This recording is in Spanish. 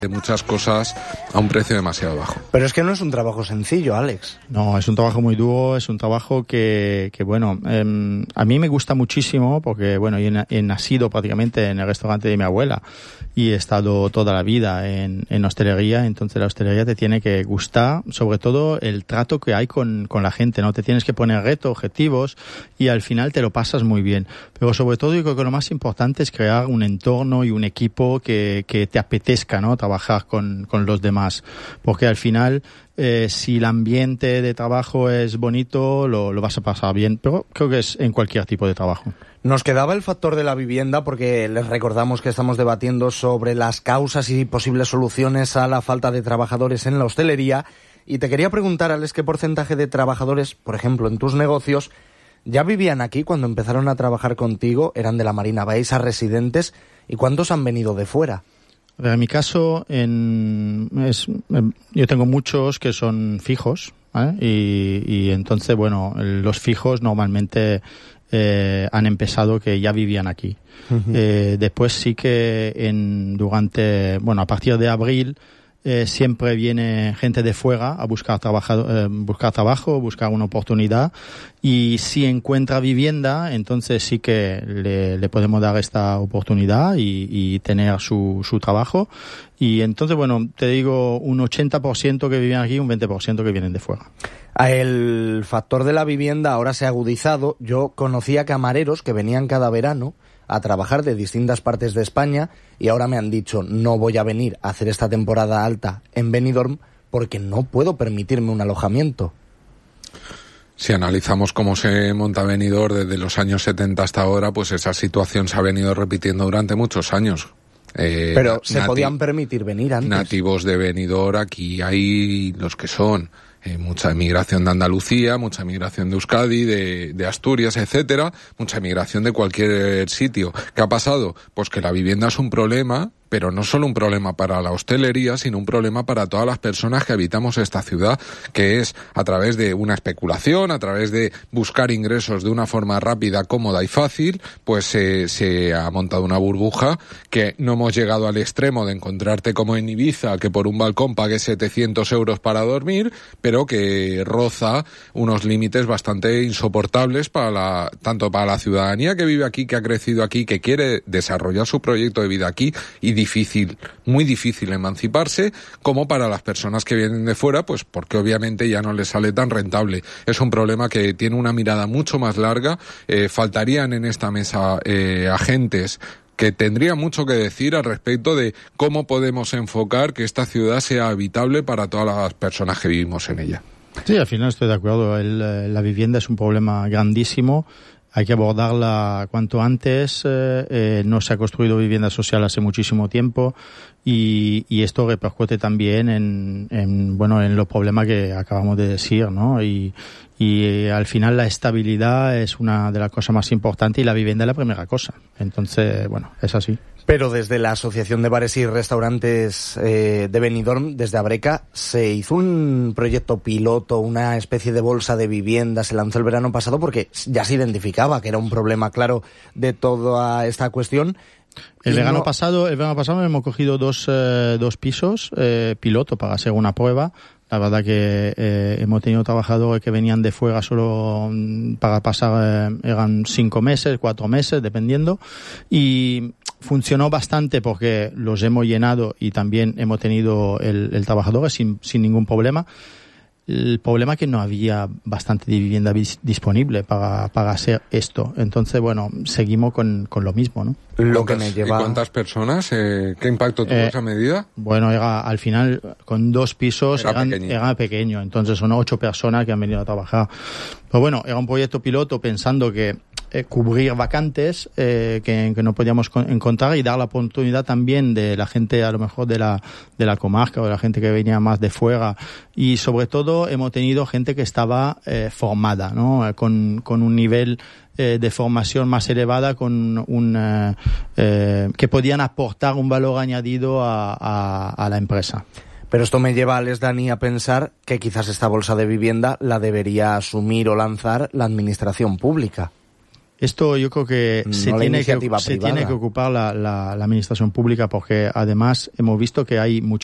de muchas cosas a un precio demasiado bajo. Pero es que no es un trabajo sencillo, Alex. No, es un trabajo muy duro, es un trabajo que bueno, a mí me gusta muchísimo porque, bueno, yo he nacido prácticamente en el restaurante de mi abuela y he estado toda la vida en hostelería, entonces la hostelería te tiene que gustar, sobre todo el trato que hay con la gente, ¿no? Te tienes que poner retos, objetivos y al final te lo pasas muy bien. Pero sobre todo yo creo que lo más importante es crear un entorno y un equipo que te apetezca, ¿no? Trabajar con los demás, porque al final si el ambiente de trabajo es bonito lo vas a pasar bien, pero creo que es en cualquier tipo de trabajo. Nos quedaba el factor de la vivienda porque les recordamos que estamos debatiendo sobre las causas y posibles soluciones a la falta de trabajadores en la hostelería y te quería preguntar, Alex, ¿qué porcentaje de trabajadores, por ejemplo, en tus negocios ya vivían aquí cuando empezaron a trabajar contigo, eran de la Marina Baixa, residentes, y cuántos han venido de fuera? En mi caso, yo tengo muchos que son fijos, ¿eh? Y entonces, bueno, los fijos normalmente han empezado que ya vivían aquí. Uh-huh. Después sí que a partir de abril siempre viene gente de fuera a buscar trabajo, buscar una oportunidad, y si encuentra vivienda, entonces sí que le podemos dar esta oportunidad y tener su trabajo. Y entonces, bueno, te digo, un 80% que viven aquí, un 20% que vienen de fuera. El factor de la vivienda ahora se ha agudizado. Yo conocía camareros que venían cada verano a trabajar de distintas partes de España y ahora me han dicho no voy a venir a hacer esta temporada alta en Benidorm porque no puedo permitirme un alojamiento. Si analizamos cómo se monta Benidorm desde los años 70 hasta ahora, pues esa situación se ha venido repitiendo durante muchos años. Pero se podían permitir venir antes. Nativos de Benidorm, aquí hay los que son mucha emigración de Andalucía, mucha emigración de Euskadi, de Asturias, etcétera, mucha emigración de cualquier sitio. ¿Qué ha pasado? Pues que la vivienda es un problema, pero no solo un problema para la hostelería, sino un problema para todas las personas que habitamos esta ciudad, que es a través de una especulación, a través de buscar ingresos de una forma rápida, cómoda y fácil, pues se ha montado una burbuja que no hemos llegado al extremo de encontrarte como en Ibiza, que por un balcón pagues 700 euros para dormir, pero que roza unos límites bastante insoportables tanto para la ciudadanía que vive aquí, que ha crecido aquí, que quiere desarrollar su proyecto de vida aquí, y muy difícil emanciparse, como para las personas que vienen de fuera, pues porque obviamente ya no les sale tan rentable. Es un problema que tiene una mirada mucho más larga. Faltarían en esta mesa agentes que tendrían mucho que decir al respecto de cómo podemos enfocar que esta ciudad sea habitable para todas las personas que vivimos en ella. Sí, al final estoy de acuerdo. La vivienda es un problema grandísimo. Hay que abordarla cuanto antes. No se ha construido vivienda social hace muchísimo tiempo y esto repercute también en los problemas que acabamos de decir, ¿no? Y al final la estabilidad es una de las cosas más importantes y la vivienda es la primera cosa. Entonces, bueno, es así. Pero desde la Asociación de Bares y Restaurantes de Benidorm, desde Abreca, se hizo un proyecto piloto, una especie de bolsa de vivienda, se lanzó el verano pasado porque ya se identificaba que era un problema claro de toda esta cuestión. El verano pasado hemos cogido dos pisos piloto para hacer una prueba. La verdad que hemos tenido trabajadores que venían de fuera solo para pasar, eran 5 meses, 4 meses, dependiendo, y funcionó bastante porque los hemos llenado y también hemos tenido el trabajador sin ningún problema. El problema es que no había bastante vivienda disponible para hacer esto. Entonces, bueno, seguimos con lo mismo, ¿no? Lo que me lleva... ¿Y cuántas personas? ¿Qué impacto tuvo esa medida? Bueno, al final, con 2 pisos, era pequeño. Entonces, son 8 personas que han venido a trabajar. Pero bueno, era un proyecto piloto pensando que cubrir vacantes que no podíamos encontrar y dar la oportunidad también de la gente a lo mejor de la comarca o de la gente que venía más de fuera, y sobre todo hemos tenido gente que estaba formada, ¿no? Con un nivel de formación más elevada, que podían aportar un valor añadido a la empresa. Pero esto me lleva, Alex, Dani, a pensar que quizás esta bolsa de vivienda la debería asumir o lanzar la administración pública. Esto yo creo que no se tiene que ocupar la administración pública, porque además hemos visto que hay